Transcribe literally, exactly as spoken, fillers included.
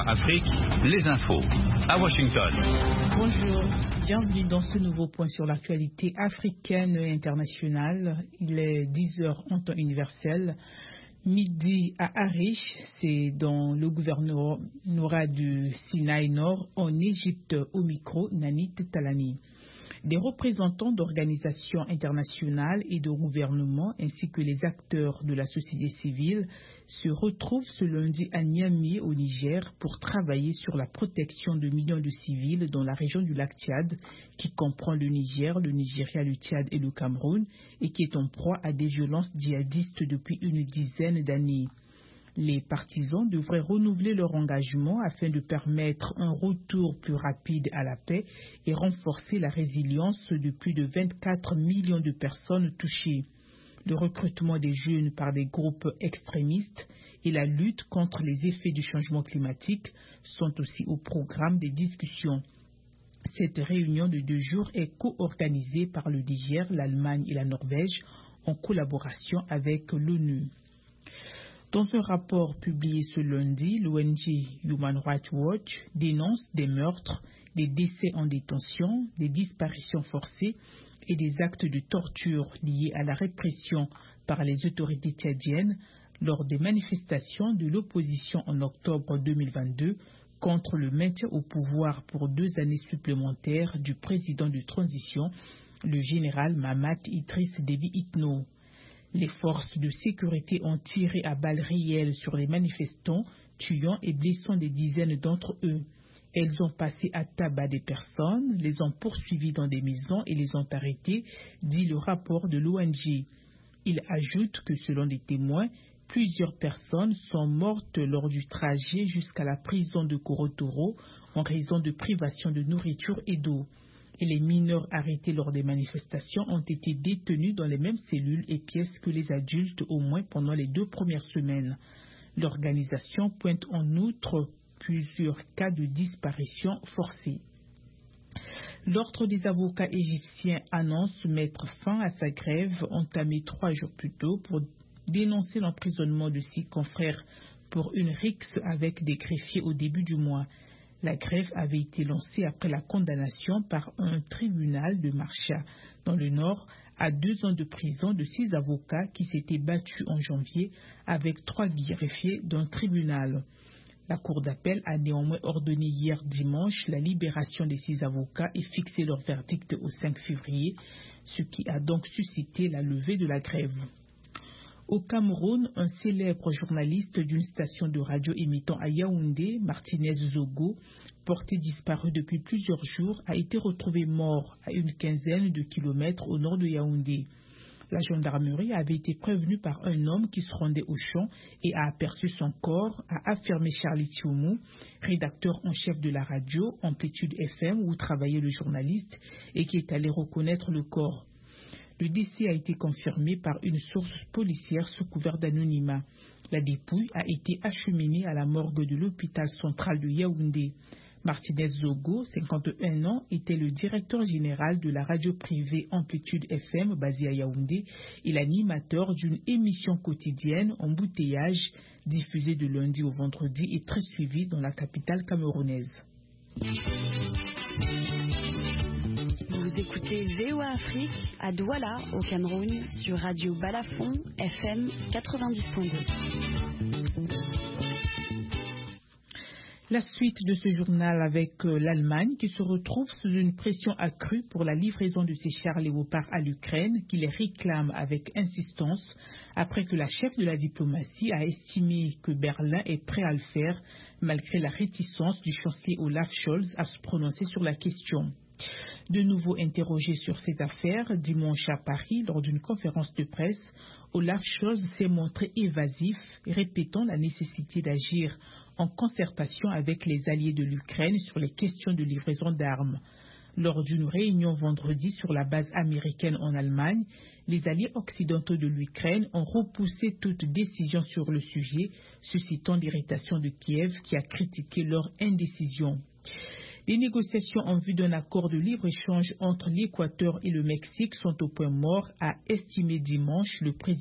Afrique, les infos. À Washington. Bonjour, bienvenue dans ce nouveau point sur l'actualité africaine et internationale. Il est dix heures en temps universel. Midi à Arish, c'est dans le gouvernorat du Sinaï Nord, en Égypte, au micro, Nanit Talani. Des représentants d'organisations internationales et de gouvernements ainsi que les acteurs de la société civile se retrouvent ce lundi à Niamey au Niger pour travailler sur la protection de millions de civils dans la région du lac Tchad qui comprend le Niger, le Nigeria, le Tchad et le Cameroun et qui est en proie à des violences djihadistes depuis une dizaine d'années. Les partisans devraient renouveler leur engagement afin de permettre un retour plus rapide à la paix et renforcer la résilience de plus de vingt-quatre millions de personnes touchées. Le recrutement des jeunes par des groupes extrémistes et la lutte contre les effets du changement climatique sont aussi au programme des discussions. Cette réunion de deux jours est co-organisée par le Niger, l'Allemagne et la Norvège en collaboration avec l'ONU. Dans un rapport publié ce lundi, l'O N G Human Rights Watch dénonce des meurtres, des décès en détention, des disparitions forcées et des actes de torture liés à la répression par les autorités tchadiennes lors des manifestations de l'opposition en octobre deux mille vingt-deux contre le maintien au pouvoir pour deux années supplémentaires du président de transition, le général Mahamat Idriss Déby Itno. Les forces de sécurité ont tiré à balles réelles sur les manifestants, tuant et blessant des dizaines d'entre eux. Elles ont passé à tabac des personnes, les ont poursuivis dans des maisons et les ont arrêtés, dit le rapport de l'O N G. Il ajoute que selon des témoins, plusieurs personnes sont mortes lors du trajet jusqu'à la prison de Korotoro en raison de privation de nourriture et d'eau. Et les mineurs arrêtés lors des manifestations ont été détenus dans les mêmes cellules et pièces que les adultes au moins pendant les deux premières semaines. L'organisation pointe en outre plusieurs cas de disparition forcée. L'Ordre des avocats égyptiens annonce mettre fin à sa grève entamée trois jours plus tôt pour dénoncer l'emprisonnement de six confrères pour une rixe avec des greffiers au début du mois. La grève avait été lancée après la condamnation par un tribunal de Marcha, dans le Nord, à deux ans de prison de six avocats qui s'étaient battus en janvier avec trois greffiers d'un tribunal. La Cour d'appel a néanmoins ordonné hier dimanche la libération des six avocats et fixé leur verdict au cinq février, ce qui a donc suscité la levée de la grève. Au Cameroun, un célèbre journaliste d'une station de radio émettant à Yaoundé, Martinez Zogo, porté disparu depuis plusieurs jours, a été retrouvé mort à une quinzaine de kilomètres au nord de Yaoundé. La gendarmerie avait été prévenue par un homme qui se rendait au champ et a aperçu son corps, a affirmé Charlie Thioumou, rédacteur en chef de la radio Amplitude F M où travaillait le journaliste et qui est allé reconnaître le corps. Le décès a été confirmé par une source policière sous couvert d'anonymat. La dépouille a été acheminée à la morgue de l'hôpital central de Yaoundé. Martinez Zogo, cinquante et un ans, était le directeur général de la radio privée Amplitude F M basée à Yaoundé et l'animateur d'une émission quotidienne Embouteillage diffusée de lundi au vendredi et très suivie dans la capitale camerounaise. Vous écoutez V O A Afrique à Douala, au Cameroun, sur Radio Balafon, F M quatre-vingt-dix point deux. La suite de ce journal avec l'Allemagne qui se retrouve sous une pression accrue pour la livraison de ses chars Léopard à l'Ukraine qui les réclame avec insistance après que la chef de la diplomatie a estimé que Berlin est prêt à le faire malgré la réticence du chancelier Olaf Scholz à se prononcer sur la question. De nouveau interrogé sur cette affaire, dimanche à Paris, lors d'une conférence de presse, Olaf Scholz s'est montré évasif, répétant la nécessité d'agir en concertation avec les alliés de l'Ukraine sur les questions de livraison d'armes. Lors d'une réunion vendredi sur la base américaine en Allemagne, les alliés occidentaux de l'Ukraine ont repoussé toute décision sur le sujet, suscitant l'irritation de Kiev qui a critiqué leur indécision. Les négociations en vue d'un accord de libre-échange entre l'Équateur et le Mexique sont au point mort, a estimé dimanche le président